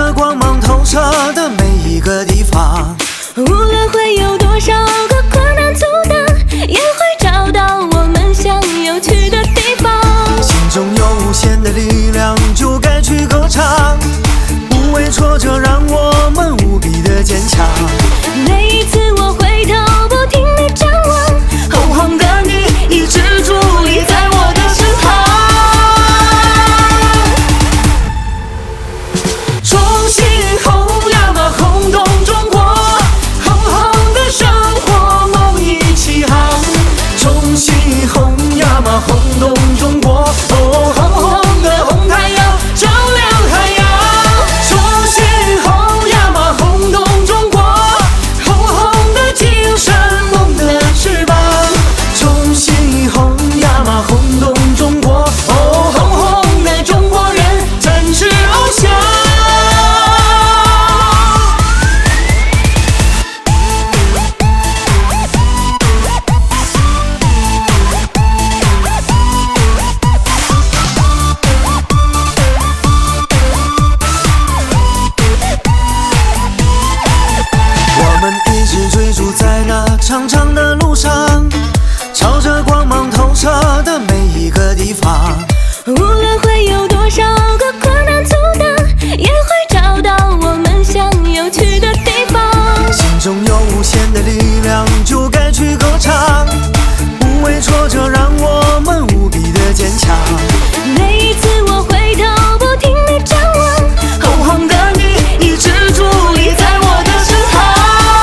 着光芒透彻的每一个地方。 无论会有多少个困难阻挡，也会找到我们想要去的地方。 心中有无限的力量，就该去歌唱。不畏挫折，让我们无比的坚强。 每一次我回头不停地张望， 后方的你一直伫立在我的身旁。重新弘扬吧，轰动中国，红红的生活梦一起航。重新弘扬吧，轰动中国，哦，红红的红太阳照亮海洋。重新弘扬吧，轰动中国，红红的精神，梦的翅膀。重新弘扬吧，轰动中国，哦，红红的中国人展翅翱翔。我们一直追逐在那长长的路上，朝着光芒透彻的每一个地方。 无论会有多少个困难阻挡，也会找到我们想要去的地方。 心中有无限的力量，就该去歌唱。不畏挫折，让我们无比的坚强。 每一次我回头不停地张望， 后方的你一直伫立在我的身旁。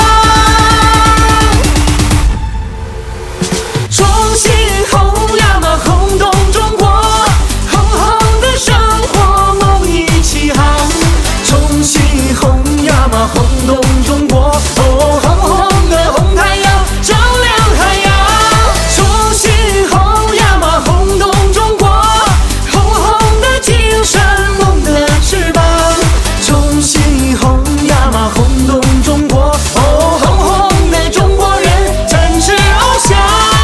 重新弘扬吧，轰动中国，红红的生活梦一起航。重新弘扬吧，轰动中国，哦，红红的红太阳照亮海洋。重新弘扬吧，轰动中国，红红的精神，梦的翅膀。重新弘扬吧，轰动中国，哦，红红的中国人展翅翱翔。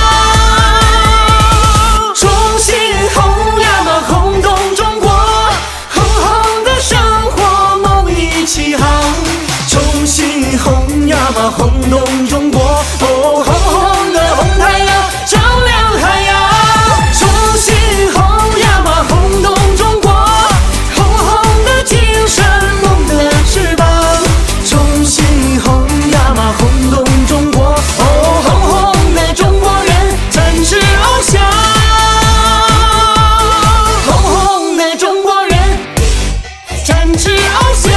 重新弘扬吧，轰动中国，红红的生活梦一起航。重新弘扬吧，轰动中国，哦，红红的红太阳照亮海洋。重新弘扬吧，轰动中国，红红的精神，梦的翅膀。重新弘扬吧，轰动中国，哦，红红的中国人展翅翱翔。红红的中国人展翅翱翔。